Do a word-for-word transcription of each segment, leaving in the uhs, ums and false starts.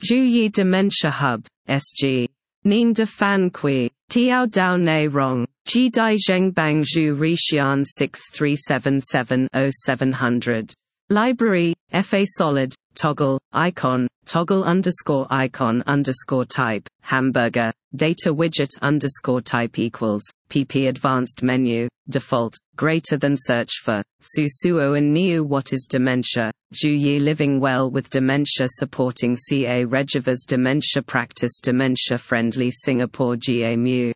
Zhu Dementia Hub, S G. Nien de Fan Kui, Tiao Dao Ne Rong, Ji Dai Zheng Bang Zhu Rixian six three seven seven oh seven hundred. Library, F A Solid, Toggle, Icon, Toggle underscore icon underscore type, Hamburger, Data Widget underscore type equals, P P Advanced Menu, Default, greater than search for, Su Suo and Niu. What is dementia? Zhu Yi Living Well with Dementia Supporting C A Regivas Dementia Practice Dementia Friendly Singapore G A Mu.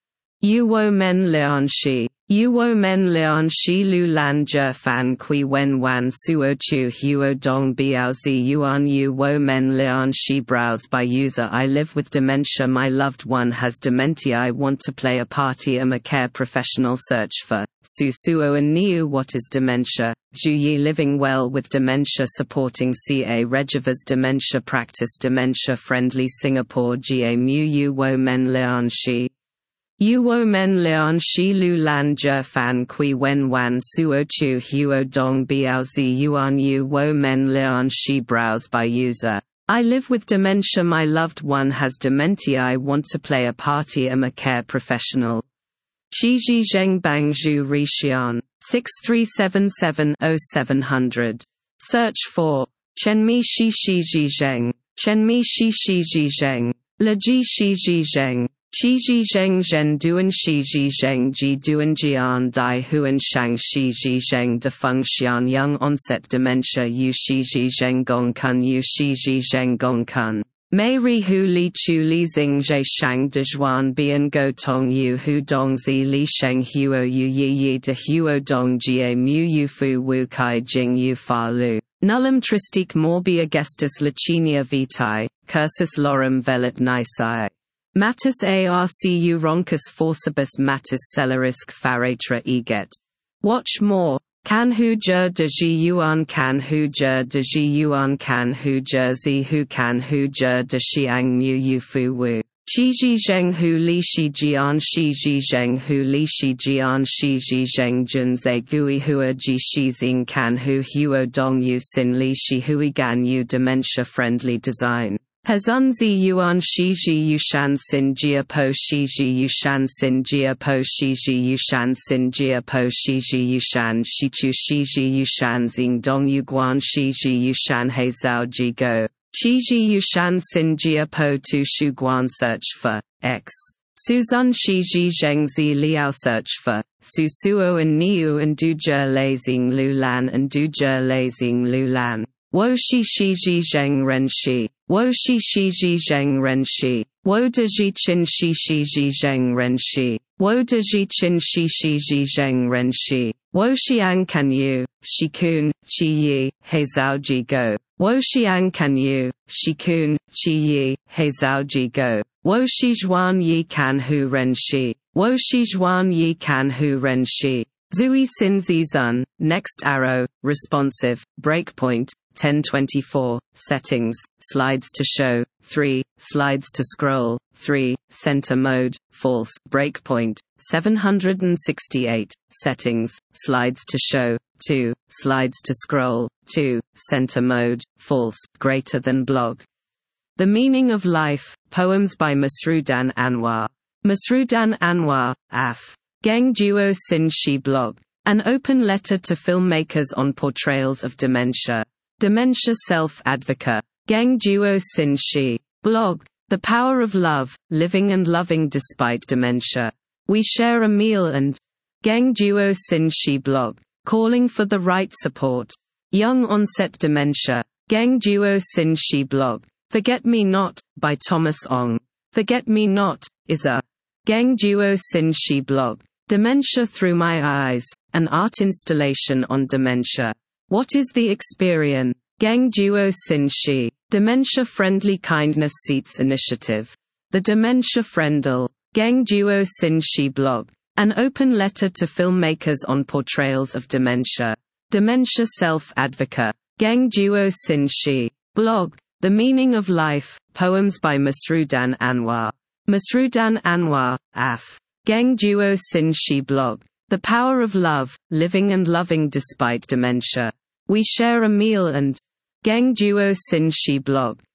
Yu Wo Men Lian Shi. Yu Wo Men Lian Shi Lu Lan Jia Fan Kui Wen Wan Suo Chu Huo Dong Biao Zi Yuan. Yu Wo Men Lian Shi Browse by user. I live with dementia. My loved one has dementia. I want to play a party. Am a care professional. Search for Su Suo and Niu. What is dementia? Zhu Yi Living Well with Dementia Supporting C A Regivas Dementia Practice Dementia Friendly Singapore G A Mu. Yu Wo Men Lian Shi. Yu Wo Men Lian Shi Lu Lan Jia Fan Kui Wen Wan Suo Chu Huo Dong Biao Zi Yuan. Yu Wo Men Lian Shi Browse by user. I live with dementia. My loved one has dementia. I want to play a party. Am a care professional. Shi Ji Zheng Bang Zhu Rixian six three seven seven oh seven hundred. Search for Chenmi Shi Shi Ji Zheng. Chenmi Shi Shi Ji Zheng. Le Ji Shi Ji Zheng. Shi Ji Zheng Zhen Duan Shi Ji Zheng Ji Duan Jian Dai Huan Shang Shi Ji Zheng Defeng Xian Young Onset Dementia. Yu Shi Ji Zheng Gong Kun. Yu Shi Ji Zheng Gong Kun. Mei Ri Hu Li Chu Li Xing Zhe Shang De Zhuan Bian Go Tong Yu Hu Dong Zi Li Sheng Huo Yu Yi Yi De Huo Dong Jie Mu Yu Fu Wu Kai Jing Yu Fa Lu. Nullum Tristique Morbia Gestus Licinia Vitae, Cursus Lorem Velit Nisae. Matus arcu roncus forcibus matus celerisk faratra eget. Watch more. Can hu jur de ji yuan can hu jur de ji yuan can hu jur zi hu can hu jur de xiang mu yu fu wu. Shi ji zheng hu li shi jian shi ji zheng hu li shi jian shi ji zheng jun ze gui hua ji shi xing can hu huo dong yu sin li shi hui gan yu. Dementia friendly design. Hazun zi yuan shi ji yushan sin jia po shi ji yushan sin jia po shi ji yushan sin jia po shi ji yushan shi chu shi ji yushan xing dong yu guan shi ji yushan he zhao ji go. Shi ji yushan sin jia po tu shu guan. Search for X. Suzun shi ji zheng zi liao. Search for Su Suo and Niu and Du Zhe Lei Xing Lu Lan and Du Zhe Lei Xing Lu Lan. Wo shi shi ji zheng ren shi. Wo shi shi ji zheng ren shi. Wo de ji qin shi shi ji zheng ren shi. Wo de ji qin shi shi ji zheng ren shi. Wo xiang kan yu, shi kun, chi yi, he zhao ji go. Wo xiang kan yu, shi kun, chi yi, he zhao ji go. Wo shi zhuan yi kan hu ren shi. Wo shi zhuan yi kan hu ren shi. Zui sin zi zun, next arrow, responsive, breakpoint, ten twenty-four, settings, slides to show, three, slides to scroll, three, center mode, false, breakpoint, seven hundred sixty-eight, settings, slides to show, two, slides to scroll, two, center mode, false, greater than blog. The Meaning of Life, poems by Masroudan Anwar. Masroudan Anwar, Af. Geng Duo Sin Shi blog. An open letter to filmmakers on portrayals of dementia. Dementia Self-Advocate. Geng Duo Sin Shi. Blog. The Power of Love, Living and Loving Despite Dementia. We Share a Meal and Geng Duo Sin Shi blog. Calling for the right support. Young Onset Dementia. Geng Duo Sin Shi blog. Forget Me Not, by Thomas Ong. Forget Me Not, is a Geng Duo Sin Shi blog. Dementia Through My Eyes, an art installation on dementia. What is the Experience? Geng Duo Sin Shi. Dementia Friendly Kindness Seats Initiative. The Dementia Friendle. Geng Duo Sin Shi blog. An open letter to filmmakers on portrayals of dementia. Dementia Self-Advocate. Geng Duo Sin Shi. Blog. The Meaning of Life, poems by Masroudan Anwar. Masroudan Anwar, Af. Geng Duo Sin Shi blog. The Power of Love, Living and Loving Despite Dementia. We Share a Meal and Geng Duo Sin Shi blog.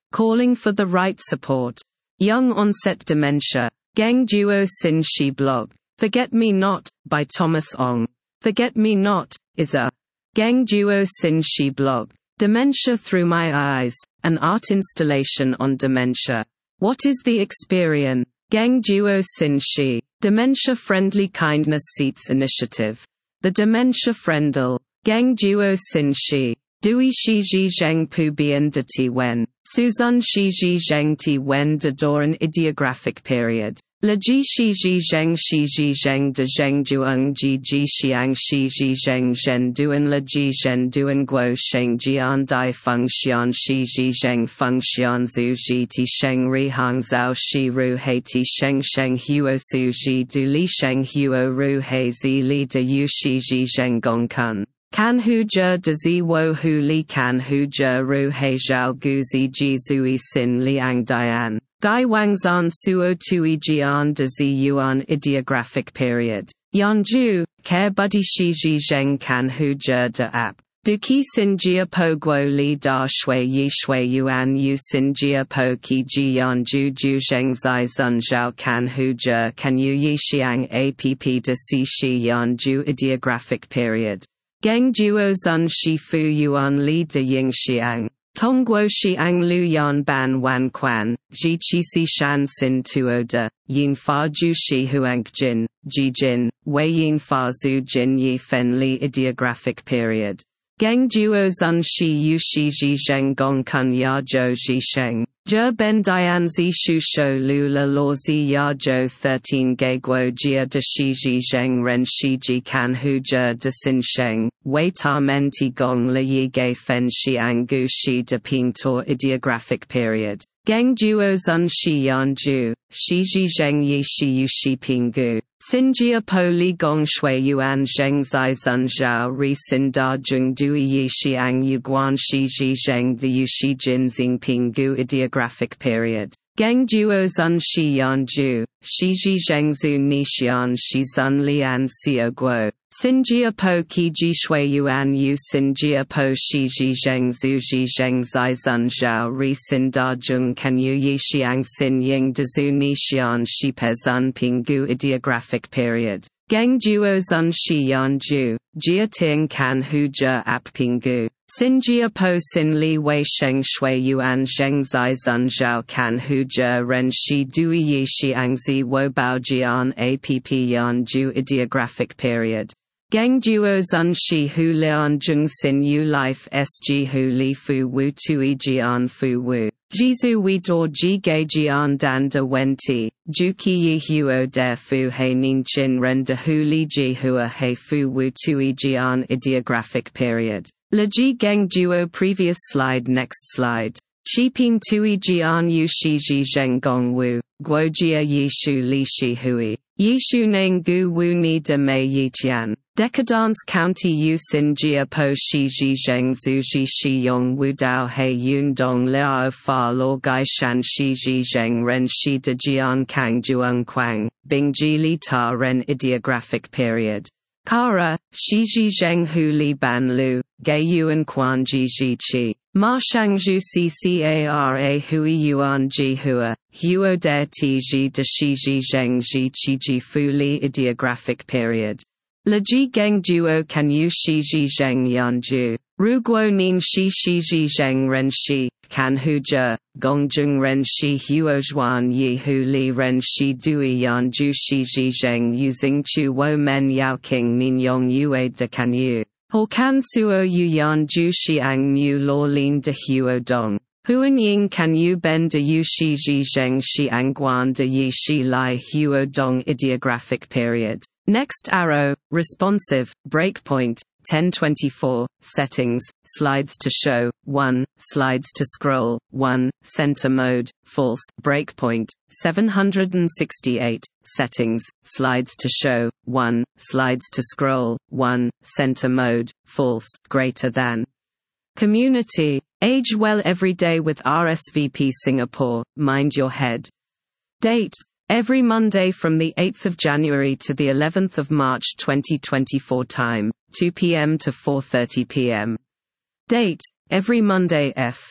Calling for the right support. Young onset dementia. Geng Duo Sin Shi blog. Forget Me Not, by Thomas Ong. Forget Me Not is a Geng Duo Sin Shi blog. Dementia Through My Eyes, an art installation on dementia. What is the experience? Geng Duo Sin Shi. Dementia Friendly Kindness Seats Initiative. The Dementia Friendle. Geng Duo Sin Shi. Dui Shi Ji Zheng Pu Bian De Ti Wen. Suzun Shi Ji Zheng Ti Wen De Doran Ideographic Period. Le Ji Shi Ji Zheng Shi Ji Zheng De Zheng Duong Ji Ji Xiang Shi Ji Zheng Zhen Duan Le Ji Zhen Duan Guo Sheng Jian Dai Feng Xian Shi Ji Zheng Feng Xian Zhu Ji Ti Sheng Ri Hang Zhao Shi Ru Hei Ti Sheng Sheng Huo Su Ji Du Li Sheng Huo Ru Hei Zi Li De Yu Shi Ji Zheng Gong Kun. Can Hu Jia De Zi Wo Hu Li Can Hu Jia Ru Hei Zhao Gu Zi Ji Zui Sin Liang Dian. Gai Wangzan Suo Tui Jian De Zi Yuan Ideographic Period. Yanju, Care Buddy Shi Ji Zheng Can Hu Jia De App. Du Qi Sin Jia Po Guo Li Da Shui Yi Shui Yuan Yu Sin Jia Po Qi Ji Yanju Ju Zheng Zai Zun Zhao Can Hu Jia Can Yu Yi Xiang App De Si Shi Yanju Ideographic Period. Geng Duo Zun Shi Fu Yuan Li De Ying Xiang. Tongguo Xiang Lu Yan Ban Wan Quan, Ji Qi Si Shan Sin Tuo De, Yin Fa Ju Shi Huang Jin, Ji Jin, Wei Yin Fa Zhu Jin Yi Fen Li Ideographic Period. Geng Duo Zun Shi Yu Shi Ji Zheng Gong Kun Ya Zhou Ji Sheng. Zhe Ben Dian Zi Shu Shou Lu La Lo Zi Ya Zhou thirteen Gai Guo Jia De Shi Ji Zheng Ren Shi Ji Can Hu Jia De Sin Sheng, Wei Ta Men Ti Gong Le Yi Gai Fen Xiang Gu Shi De Ping Tor Ideographic Period. Geng Duo Zun Shi Yan Ju, Shi Ji Zheng Yi Shi Yu Shi Ping Gu. Xin Jia Po Li Gong Shui Yuan Zheng Zai Zun Zhao Ri Xin Da Zheng Dui Yi Xiang Yu Guan Shi Ji Zheng De Yu Shi Jin Xing Ping Gu Ideographic Period. Geng Duo Zun Shi Yan Ju, Shi Ji Zheng Zhu Ni Xian Shi Zun Lian Xiao Guo. Xin Jia Po Qi Ji Shui Yuan Yu Xin Jia Po Shi Ji Zheng Zhu Ji Zheng Zai Zun Zhao Ri Xin Da Zheng Can Yu Yi Xiang Xin Ying De Zhu Ni Xian Shi Pe Zun Ping Gu Ideographic Period. Geng Duo Zun Shi Yan Ju, Jia Ting Can Hu Jia App Ping Gu. Xin Jia Po Xin Li Wei Sheng Shui Yuan Zheng Zai Zun Zhao Can Hu Jia Ren Shi Dui Yi Xiang Zi Wo Bao Jian App Yan Ju Ideographic Period. Geng Duo Zun Shi Hu Lian Zheng Xin Yu Life Sg Hu Li Fu Wu Tui Jian Fu Wu. Jizu Wi Dor Ji Gai Jian Dan De Wen Ti, Ju Qi Yi Huo De Fu Hei Nin Chin Ren De Hu Li Ji Hua Hei Fu Wu Tui Jian Ideographic Period. Le Ji Geng Duo Previous slide Next slide. Shiping Tui Jian Yu Shi Ji Zheng Gong Wu, Guo Jia Yi Shu Li Shi Hui. Yi Shu Neng Gu Wu Ni De Mei Yi Tian. Decadence County Yu Xin Jia Po Shi Ji Zheng Zhu Ji Shi Yong Wu Dao Hei Yun Dong Liao Fa Lo Gai Shan Shi Ji Zheng Ren Shi De Jian Kang Juang Quang, Bing Ji Li Ta Ren Ideographic Period. Kara, Shi Ji Zheng Hu Li Ban Lu, Gai Yuan Quan Ji Ji Chi. Ma Shangju C C A R A Hui Yuan Ji Hua, Huo De Ti Ji De Shi Ji Zheng Ji Chi Ji Fu Li Ideographic Period. Le Ji Geng Duo Can Yu Shi Ji Zheng Yan Ju, Ru Guo Nin Shi Shi Ji Zheng Ren Shi, Can Hu Jia, Gong Zheng Ren Shi Huo Zhuan Yi Hu Li Ren Shi Dui Yan Ju Shi Ji Zheng Using Chu Wo Men Yao King Nin Yong Yue De Can Yu. Ho Can Suo Yu Yan Ju Xiang Mu Lo Lin De Huo Dong. Huan Ying Can Yu Ben De Yu Shi Ji Zheng Xiang Guan De Yi Shi Lai Huo Dong Ideographic Period. Next arrow, responsive, breakpoint, ten twenty-four, settings, slides to show, one, slides to scroll, one, center mode, false, breakpoint, seven hundred sixty-eight, settings, slides to show, one, slides to scroll, one, center mode, false, greater than. Community, age well every day with R S V P Singapore, mind your head. Date, every Monday from the eighth of January to the eleventh of March twenty twenty-four. Time, two p m to four thirty p m Date, every Monday F.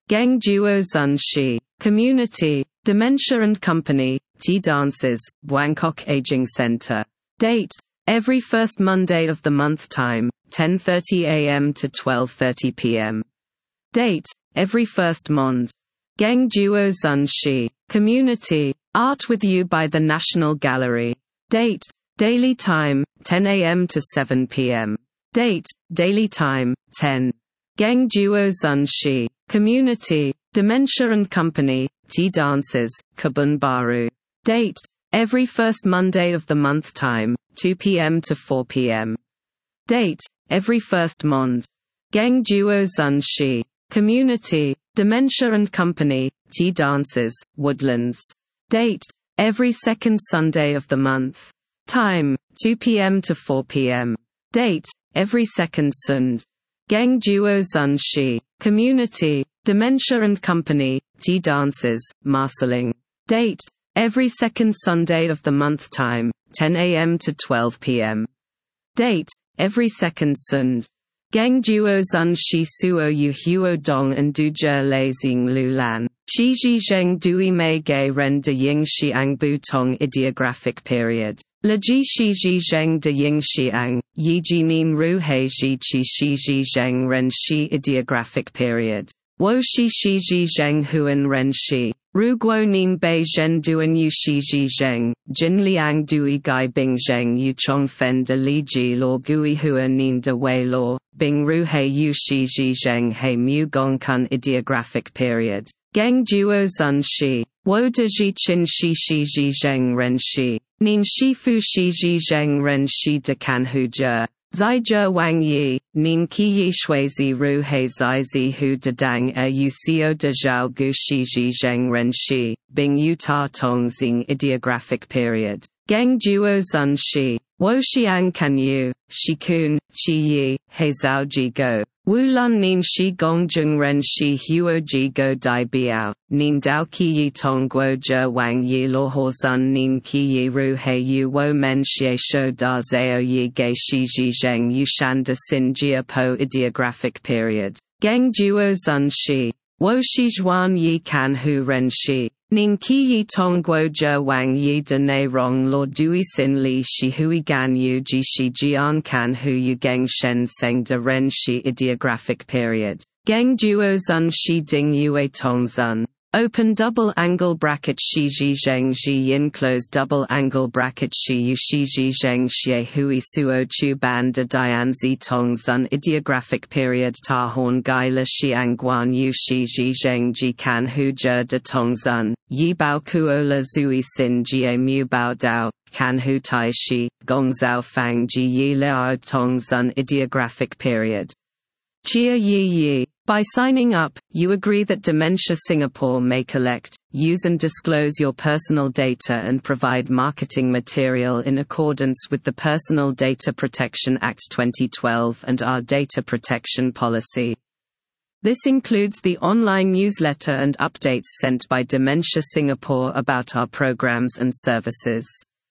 Geng Duo Zun Shi. Community, Dementia and Company, Tea Dances, Bangkok Aging Center. Date: every first Monday of the month. Time: ten thirty a m to twelve thirty p m Date: every first Mond. Geng Duo Zun Shi. Community, Art with You by the National Gallery. Date: daily time: ten a m to seven p m Date: daily time: ten. Geng Duo Zun Shi. Community, Dementia and Company, Tea Dances, Kebun Baru. Date: every first Monday of the month. Time: two p m to four p m Date: every first Mond. Geng Duo Zun Shi. Community, Dementia and Company, Tea Dances, Woodlands. Date: every second Sunday of the month. Time: two p m to four p m Date: every second Sund. Geng Duo Zun Shi. Community, Dementia and Company, Tea Dances, Marsiling. Date: every second Sunday of the month. Time: ten a m to twelve p m Date: every second Sund. Geng Duo Zun Shi Suo Yu Huo Dong and Du Zhe Lei Xing Lu Lan. Shi Ji Zheng Dui Mei Gei Ren De Ying Xiang Bu Tong Ideographic period. Le Ji Shi Ji Zheng De Ying Xiang, Yi Ji Nin Ru Hei Ji Qi Shi Ji Zheng Ren Shi Ideographic period. Wo Shi Shi Ji Zheng Huan Ren Shi. Ru Guo Nin Bei Zhen Duan Yu Shi Ji Zheng, Jin Liang Dui Gai Bing Zheng Yu Chong Fen De Li Ji Law Gui Hua Nin De Wei Law, Bing Ru Hei Yu Shi Ji Zheng Hei Mu Gong Kun Ideographic period. Geng Duo Zun Shi. Wo De Ji Qin Shi Shi Ji Zheng Ren Shi. Nin Shi Fu Shi Ji Zheng Ren Shi De Kan Hu Zhe. Zai Zhe Wang Yi, Nin Qi Yi Shui Zi Ru Hei Zai Zi Hu De Dang Er Yu Xio De Zhao Gu Shi Ji Zheng Ren Shi, Bing Yu Ta Tong Xing Ideographic period. Geng Duo Zun Shi. Wo Xiang Kan Yu, Shi Kun, Qi Yi, Hei Zhao Ji Go. Wu Lun Nin Shi Gong Zheng Ren Shi Huo Ji Go Dai Biao, Nin Dao Qi Yi Tong Guo Zhe Wang Yi Lo Ho Zun Nin Qi Yi Ru Hei Yu Wo Men Xie Shou Da Zao Yi Gei Shi Ji Zheng Yu Shan De Sin Jia Po Ideographic period. Geng Duo Zun Shi. Wo Shi Zhuan Yi Kan Hu Ren Shi. Nin Qi Yi Tong Guo Zhe Wang Yi De Ne Rong Lo Dui Sin Li Shi Hui Gan Yu Ji Shi Jian Kan Hu Yu Geng Shen Seng De Ren Shi Ideographic period. Geng Duo Zun Shi Ding Yue Tong Zun. Open double angle bracket Shi Ji Zheng Ji Yin close double angle bracket Shi Yu Shi Ji Zheng Xie Hui Suo Chu Ban De Dian Zi Tong Zun Ideographic period. Ta Horn Gai Le Xiang Guan Yu Shi Ji Zheng Ji Kan Hu Zhe De Tong Zun, Yi Bao Kuo Le Zui Sin Jie Mu Bao Dao, Kan Hu Tai Shi, Gong Zhao Fang Ji Yi Leao Tong Zun Ideographic period. Chia Yi Yi. By signing up, you agree that Dementia Singapore may collect, use and disclose your personal data and provide marketing material in accordance with the Personal Data Protection Act twenty twelve and our data protection policy. This includes the online newsletter and updates sent by Dementia Singapore about our programs and services.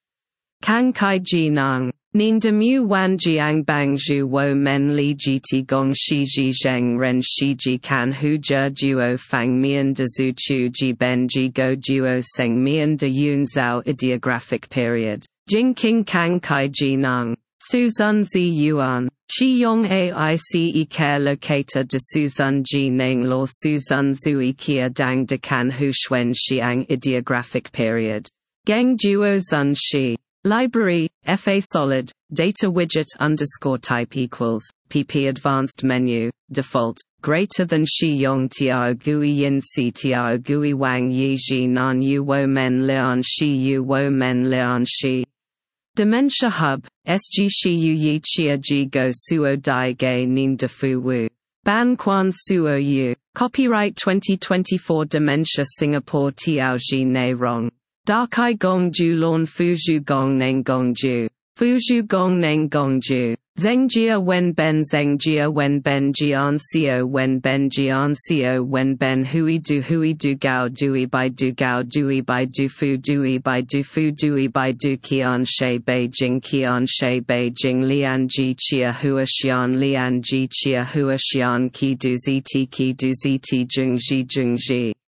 Kang Kai Ji Nang. Nin de mu wan jiang bang zhu wo men li ji ti gong shi ji zheng ren shi ji kan hu zhe duo fang mian de zhu chu ji ben ji go duo seng mian de yun zhao ideographic period. Jing king kang kai ji nang. Su zun zi yuan. Shi yong aice care locator de su zun ji neng lo su zun zui kia dang de kan hu shuen xiang ideographic period. Geng duo zun shi. Library, F A solid, data widget underscore type equals, P P advanced menu, default, greater than Shi Yong Tiao Gui Yin Si Tiao Gui Wang Yi Ji Nan Yu Wo Men Lian Shi Yu Wo Men Lian Shi. Dementia Hub, S G Shi Yu Yi Chia Ji Go Suo Dai Ge Nin De Fu Wu. Ban Quan Suo Yu. Copyright twenty twenty-four Dementia Singapore Tiao Ji Ne Rong. Dakai Gong Ju Lorn Fuju Gong Neng Gong Ju. Fuju Gong Neng Gong Ju. Zengjia wen ben zengjia wen ben jian sio wen ben jian sio wen ben hui du hui du gao dui bai du gao dui bai du fu dui bai du fu dui bai du qian shui beijing qian shui beijing lian ji chia hua xian lian ji chia hua xian qi du zi ti qi du zi ti jung ji jung ji